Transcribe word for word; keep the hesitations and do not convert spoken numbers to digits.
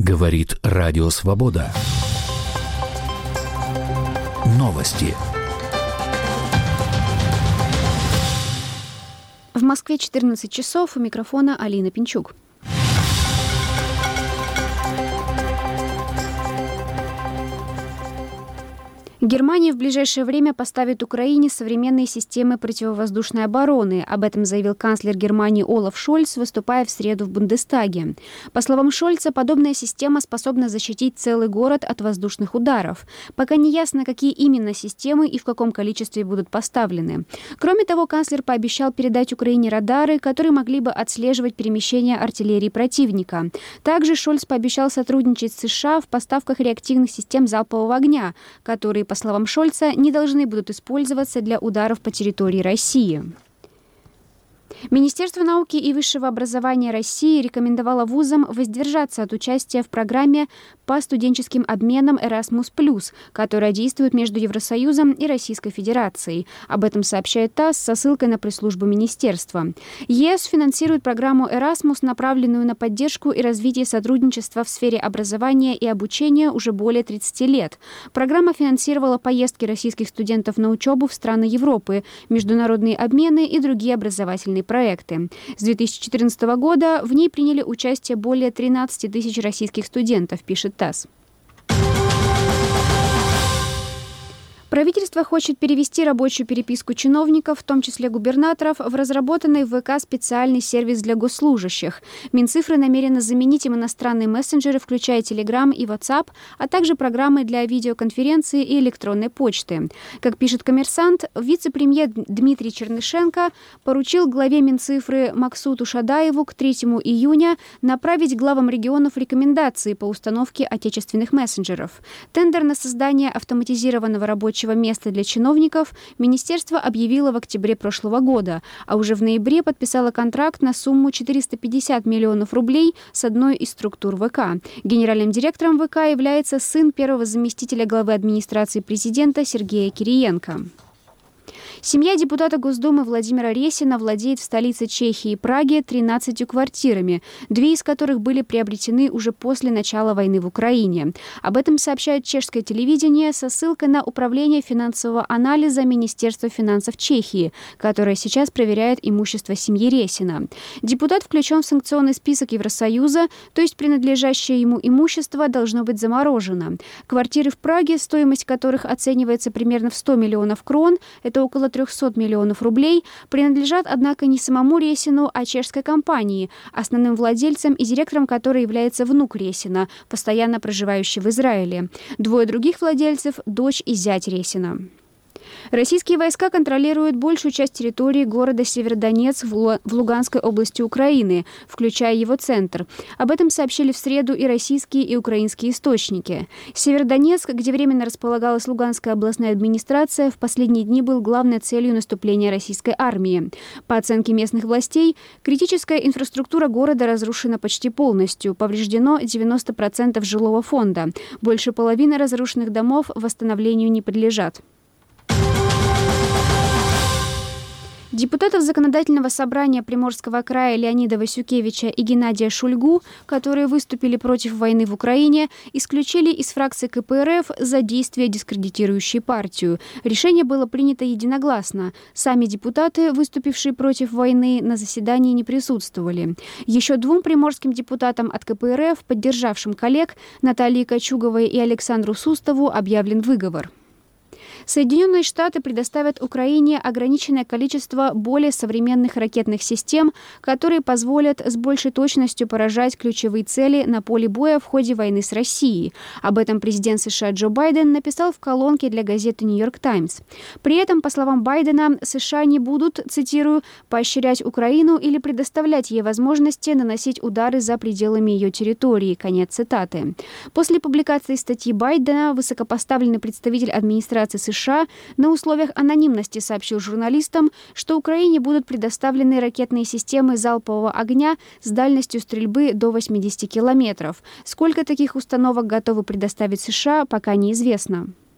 Говорит Радио Свобода. Новости. В Москве четырнадцать часов. У микрофона Алина Пинчук. Германия в ближайшее время поставит Украине современные системы противовоздушной обороны. Об этом заявил канцлер Германии Олаф Шольц, выступая в среду в Бундестаге. По словам Шольца, подобная система способна защитить целый город от воздушных ударов. Пока не ясно, какие именно системы и в каком количестве будут поставлены. Кроме того, канцлер пообещал передать Украине радары, которые могли бы отслеживать перемещение артиллерии противника. Также Шольц пообещал сотрудничать с США в поставках реактивных систем залпового огня, которые, по словам Шольца, не должны будут использоваться для ударов по территории России. Министерство науки и высшего образования России рекомендовало вузам воздержаться от участия в программе по студенческим обменам Erasmus плюс, которая действует между Евросоюзом и Российской Федерацией. Об этом сообщает ТАСС со ссылкой на пресс-службу министерства. ЕС финансирует программу Erasmus, направленную на поддержку и развитие сотрудничества в сфере образования и обучения уже более тридцати лет. Программа финансировала поездки российских студентов на учебу в страны Европы, международные обмены и другие образовательные проекты. С две тысячи четырнадцатого года в ней приняли участие более тринадцати тысяч российских студентов, пишет ТАСС. Правительство хочет перевести рабочую переписку чиновников, в том числе губернаторов, в разработанный в ВК специальный сервис для госслужащих. Минцифры намерено заменить им иностранные мессенджеры, включая Telegram и WhatsApp, а также программы для видеоконференции и электронной почты. Как пишет «Коммерсант», вице-премьер Дмитрий Чернышенко поручил главе Минцифры Максуту Шадаеву к третьему июня направить главам регионов рекомендации по установке отечественных мессенджеров. Тендер на создание автоматизированного рабочего места для чиновников министерство объявило в октябре прошлого года, а уже в ноябре подписало контракт на сумму четыреста пятьдесят миллионов рублей с одной из структур ВК. Генеральным директором ВК является сын первого заместителя главы администрации президента Сергея Кириенко. Семья депутата Госдумы Владимира Ресина владеет в столице Чехии Праге тринадцатью квартирами, две из которых были приобретены уже после начала войны в Украине. Об этом сообщает чешское телевидение со ссылкой на Управление финансового анализа Министерства финансов Чехии, которое сейчас проверяет имущество семьи Ресина. Депутат включен в санкционный список Евросоюза, то есть принадлежащее ему имущество должно быть заморожено. Квартиры в Праге, стоимость которых оценивается примерно в сто миллионов крон, это около трехсот миллионов рублей, принадлежат, однако, не самому Ресину, а чешской компании, основным владельцем и директором которой является внук Ресина, постоянно проживающий в Израиле. Двое других владельцев – дочь и зять Ресина. Российские войска контролируют большую часть территории города Северодонецк в Луганской области Украины, включая его центр. Об этом сообщили в среду и российские, и украинские источники. Северодонецк, где временно располагалась Луганская областная администрация, в последние дни был главной целью наступления российской армии. По оценке местных властей, критическая инфраструктура города разрушена почти полностью, повреждено девяносто процентов жилого фонда. Больше половины разрушенных домов восстановлению не подлежат. Депутатов Законодательного собрания Приморского края Леонида Васюкевича и Геннадия Шульгу, которые выступили против войны в Украине, исключили из фракции ка пэ эр эф за действия, дискредитирующие партию. Решение было принято единогласно. Сами депутаты, выступившие против войны, на заседании не присутствовали. Еще двум приморским депутатам от ка пэ эр эф, поддержавшим коллег, Наталье Кочуговой и Александру Сустову, объявлен выговор. Соединенные Штаты предоставят Украине ограниченное количество более современных ракетных систем, которые позволят с большей точностью поражать ключевые цели на поле боя в ходе войны с Россией. Об этом президент США Джо Байден написал в колонке для газеты «Нью-Йорк Таймс». При этом, по словам Байдена, США не будут, цитирую, «поощрять Украину или предоставлять ей возможности наносить удары за пределами ее территории». Конец цитаты. После публикации статьи Байдена высокопоставленный представитель администрации США на условиях анонимности сообщил журналистам, что Украине будут предоставлены ракетные системы залпового огня с дальностью стрельбы до восьмидесяти километров. Сколько таких установок готовы предоставить США, пока неизвестно.